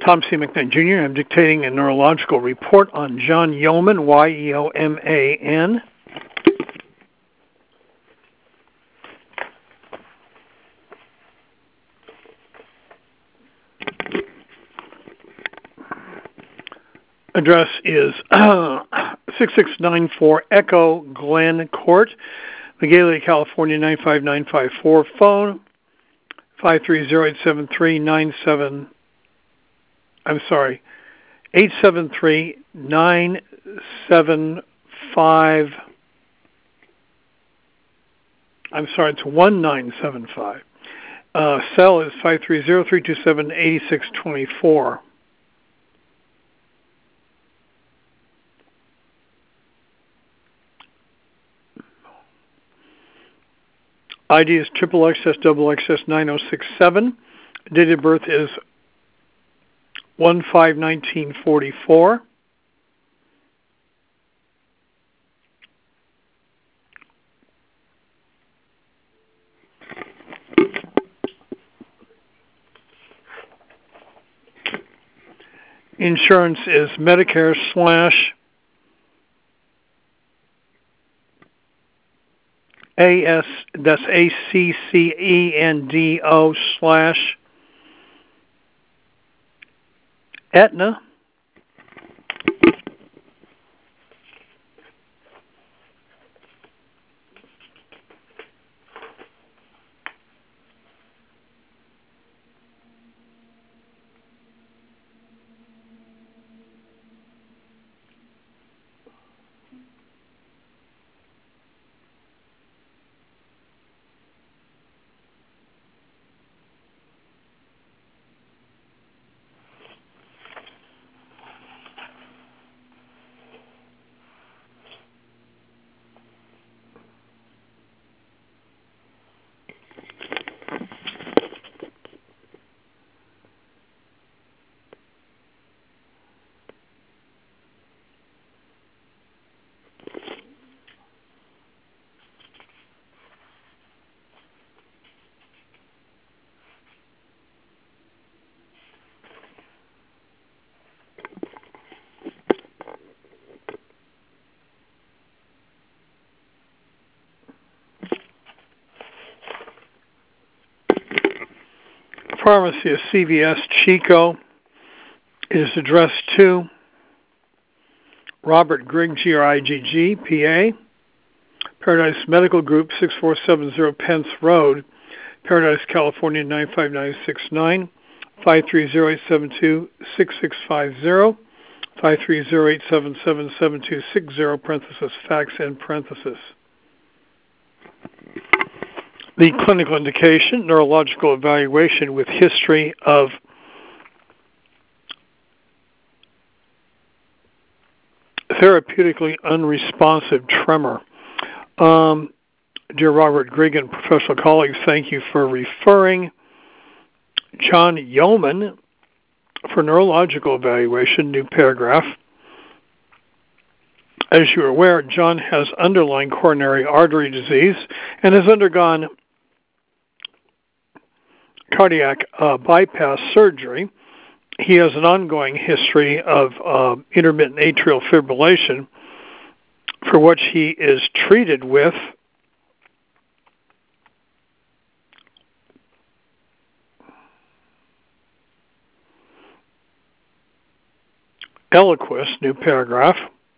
Tom C. McKnight Jr. I'm dictating a neurological report on John Yeoman, Y-E-O-M-A-N. Address is 6694 Echo Glen Court, Magalia, California 95954. Phone 530-873-97. I'm sorry, 873-975. I'm sorry, it's 1975. Cell is 530-327-8624. ID is XXXXX 9067. Date of birth is 1/5/1944. Insurance is Medicare / AS, that's ACCENDO / Aetna. Pharmacy is CVS Chico. It is addressed to Robert Grigg, Grigg, PA. Paradise Medical Group, 6470 Pence Road, Paradise, California 95969. 530-872-6650. 530-877-7260, parenthesis, fax and parenthesis. The clinical indication, neurological evaluation with history of therapeutically unresponsive tremor. Dear Robert Grigg and professional colleagues, thank you for referring John Yeoman for neurological evaluation, new paragraph. As you're aware, John has underlying coronary artery disease and has undergone cardiac bypass surgery. He has an ongoing history of intermittent atrial fibrillation, for which he is treated with Eliquis, new paragraph.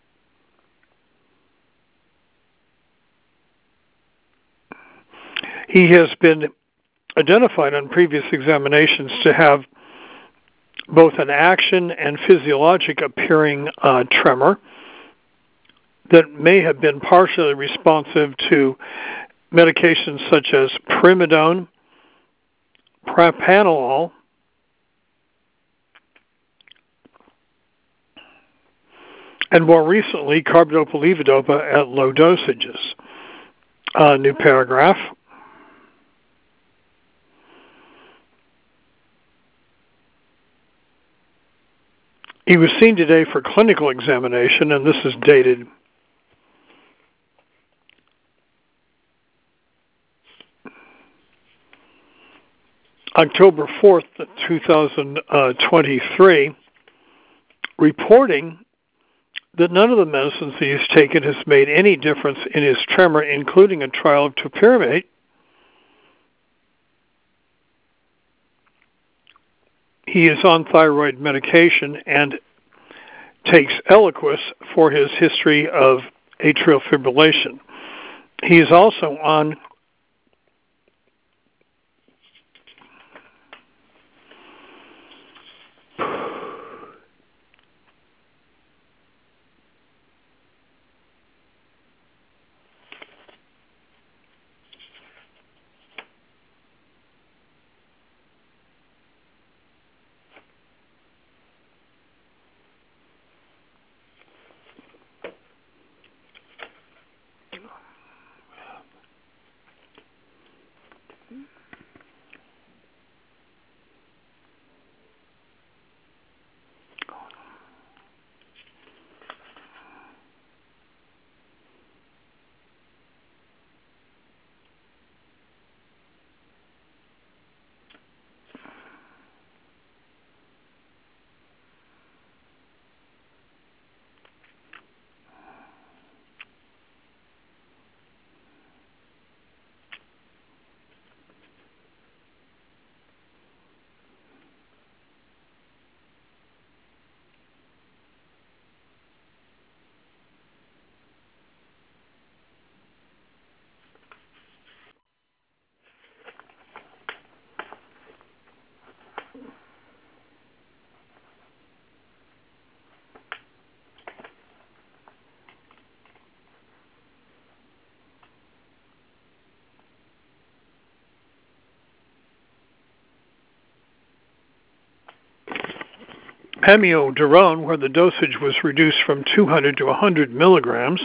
He has been identified on previous examinations to have both an action and physiologic appearing tremor that may have been partially responsive to medications such as primidone, propranolol, and more recently carbidopa-levodopa at low dosages. New paragraph. He was seen today for clinical examination, and this is dated October 4th, 2023, reporting that none of the medicines that he's taken has made any difference in his tremor, including a trial of topiramate. He is on thyroid medication and takes Eliquis for his history of atrial fibrillation. He is also on amiodarone, where the dosage was reduced from 200 to 100 milligrams.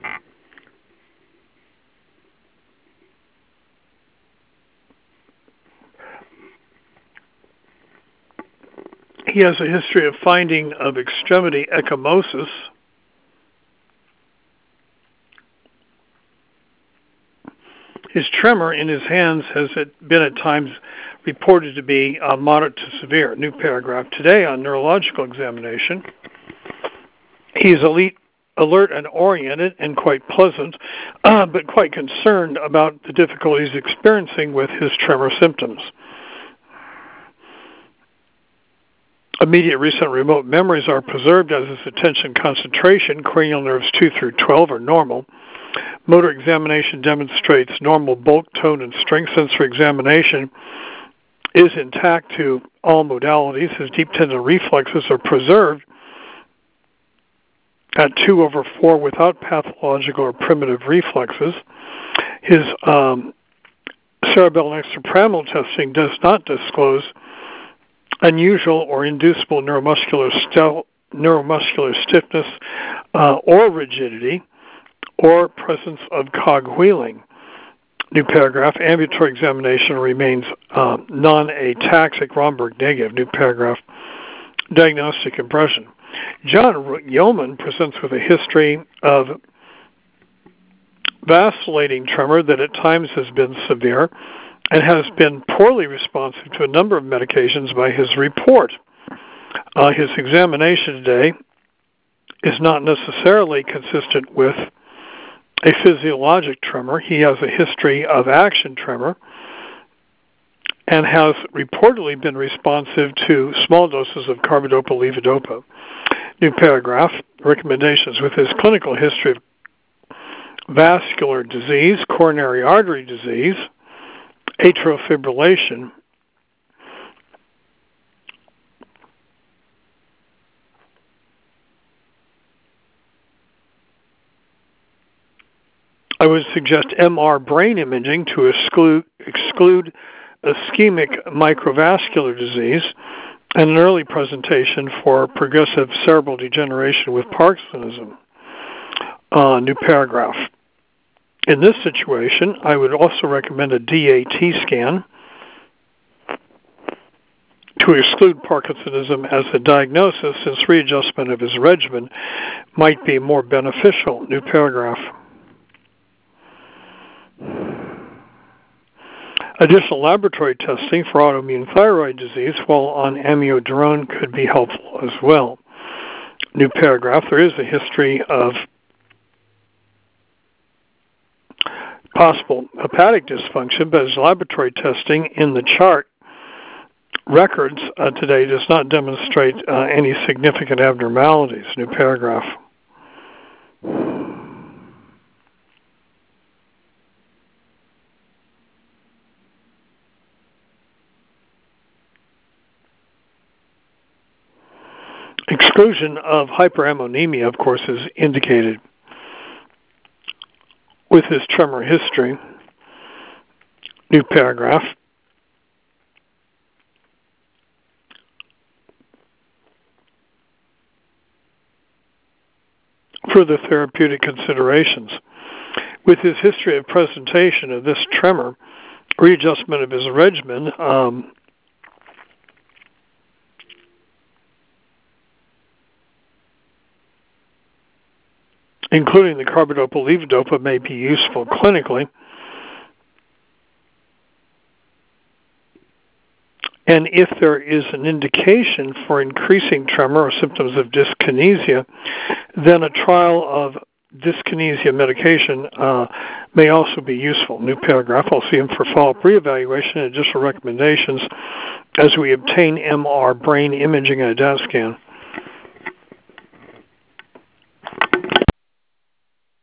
He has a history of finding of extremity ecchymosis. His tremor in his hands has been at times reported to be moderate to severe. New paragraph today on neurological examination. He is alert and oriented and quite pleasant, but quite concerned about the difficulties experiencing with his tremor symptoms. Immediate recent remote memories are preserved as his attention concentration. Cranial nerves 2 through 12 are normal. Motor examination demonstrates normal bulk, tone, and strength. Sensory examination is intact to all modalities. His deep tendon reflexes are preserved at 2/4 without pathological or primitive reflexes. His cerebellum extrapyramidal testing does not disclose unusual or inducible neuromuscular stiffness or rigidity, or presence of cogwheeling. New paragraph, ambulatory examination remains non-ataxic, Romberg negative. New paragraph, diagnostic impression. John Yeoman presents with a history of vacillating tremor that at times has been severe and has been poorly responsive to a number of medications by his report. His examination today is not necessarily consistent with a physiologic tremor. He has a history of action tremor and has reportedly been responsive to small doses of carbidopa levodopa. New paragraph, recommendations. With his clinical history of vascular disease, coronary artery disease, atrial fibrillation, I would suggest MR brain imaging to exclude ischemic microvascular disease and an early presentation for progressive cerebral degeneration with Parkinsonism. New paragraph. In this situation, I would also recommend a DAT scan to exclude Parkinsonism as a diagnosis, since readjustment of his regimen might be more beneficial. New paragraph. Additional laboratory testing for autoimmune thyroid disease while on amiodarone could be helpful as well. New paragraph, there is a history of possible hepatic dysfunction, but as laboratory testing in the chart records today does not demonstrate any significant abnormalities. New paragraph. Exclusion of hyperammonemia, of course, is indicated with his tremor history. New paragraph. Further therapeutic considerations. With his history of presentation of this tremor, readjustment of his regimen including the carbidopa-levodopa may be useful clinically. And if there is an indication for increasing tremor or symptoms of dyskinesia, then a trial of dyskinesia medication may also be useful. New paragraph, I'll see him for follow-up reevaluation and additional recommendations as we obtain MR brain imaging and a DAT scan.